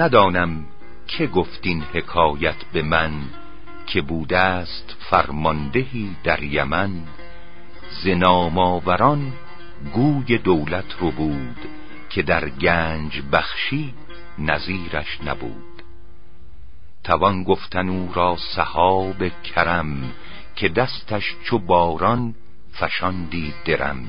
ندانم که گفتین حکایت به من، که بوده است فرماندهی در یمن. ز نامآوران گوی دولت رو بود، که در گنج بخشی نظیرش نبود. توان گفتن او را سحاب کرم، که دستش چو باران فشاندی درم.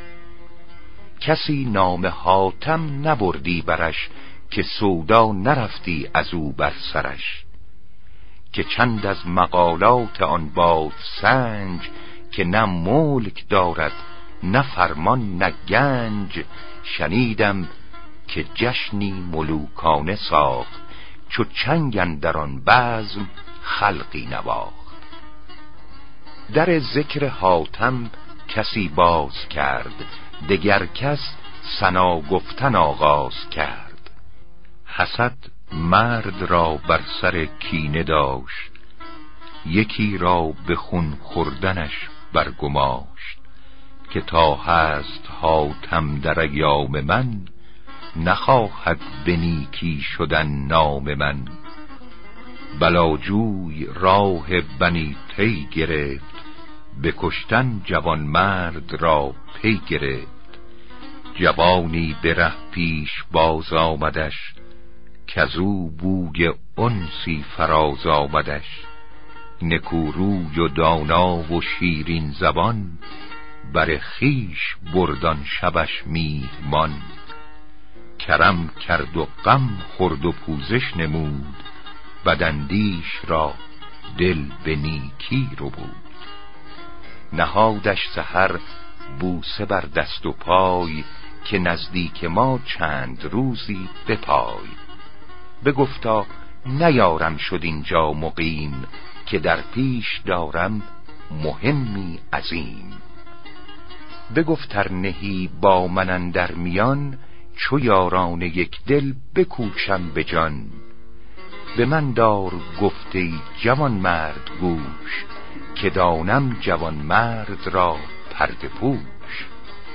کسی نام حاتم نبردی برش، که سودا نرفتی از او بر سرش. که چند از مقالات آن باد سنج، که نه ملک دارد نه فرمان نه گنج. شنیدم که جشنی ملوکانه ساخت، چو چنگ اندر آن بزم خلقی نواخت. در ذکر حاتم کسی باز کرد، دگر کس ثنا گفتن آغاز کرد. حسد مرد را بر سر کینه داشت، یکی را به خون خوردنش برگماشت. که تا هست حاتم در ایام من، نخواهد به نیکی شدن نام من. بلاجوی راه بنی طی گرفت، به کشتن جوان مرد را پی گرفت. جوانی به ره پیش باز آمدش، کزو بوی انسی فراز آمدش. نکوروی و دانا و شیرین زبان، بر خویش بردان شبش میهمان. کرم کرد و غم خورد و پوزش نمود، بداندیش را دل به نیکی رو بود. نهادش سحر بوسه بر دست و پای، که نزدیک ما چند روزی بپای. بگفتا نیارم شد اینجا مقیم، که در پیش دارم مهمی عظیم. بگفت ار نهی با من اندر میان، چو یاران یک دل بکوشم به جان. به من دار گفته جوان مرد گوش، که دانم جوان مرد را پرده پوش.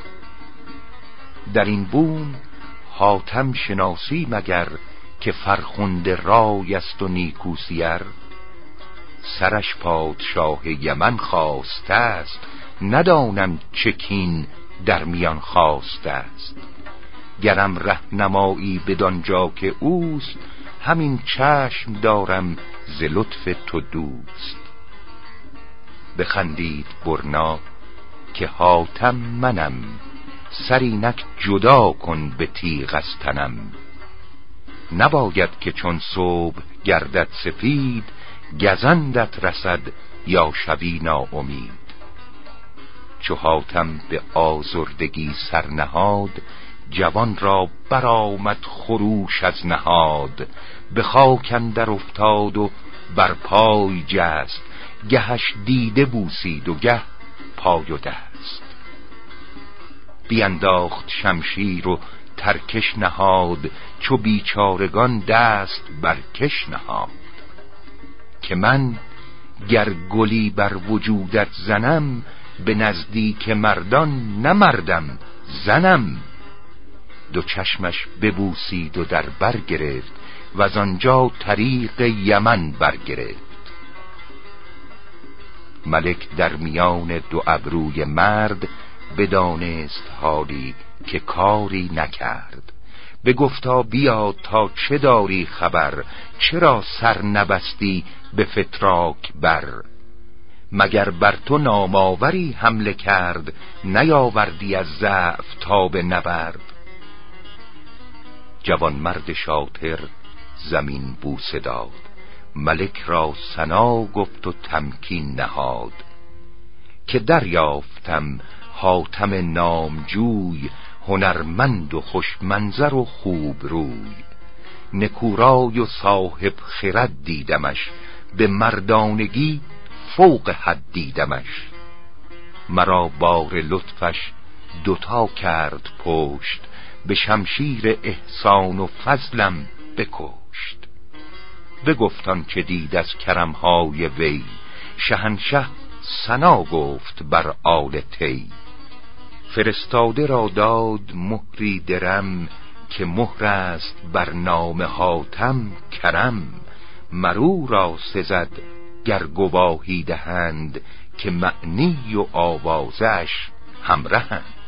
در این بوم حاتم شناسی مگر، که فرخنده رای است و نیکو سیر. سرش پادشاه یمن خواسته است، ندانم چه کین در میان خواسته است. گرم رهنمایی بدانجا که اوست، همین چشم دارم ز لطف تو دوست. بخندید برنا که حاتم منم، سرینک جدا کن به تیغ از تنم. نباید که چون صبح گردد سپید، گزندت رسد یا شوی ناامید. چو حاتم به آزردگی سرنهاد، جوان را برآمد خروش از نهاد. به خاک اندر افتاد و بر پای جست، گهش دیده بوسید و گه پای و دست. بینداخت شمشیر و ترکش نهاد، چو بیچارگان دست بر کش نهاد. که من گر گلی بر وجودت زنم، به نزدیک مردان نمردم زنم. دو چشمش ببوسید و در بر گرفت، و از آنجا طریق یمن برگرفت. ملک در میان دو ابروی مرد، بدانست حالی که کاری نکرد. بگفتا بیا تا چه داری خبر، چرا سر نبستی به فتراک بر. مگر بر تو نامآوری حمله کرد، نیاوردی از ضعف تا به نبرد. جوان مرد شاطر زمین بوسه داد، ملک را ثنا گفت و تمکین نهاد. که دریافتم حاتم نامجوی، هنرمند و خوش منظر و خوب روی. نکورای و صاحب خرد دیدمش، به مردانگی فوق حد دیدمش. مرا بار لطفش دوتا کرد پشت، به شمشیر احسان و فضلم بکشت. بگفتان که دید از کرمهای وی، شهنشه ثنا گفت بر آل طی. فرستاده را داد مهری درم، که مهر است بر نام حاتم کرم، مرو را سزد گر گواهی دهند که معنی و آوازش همرهند.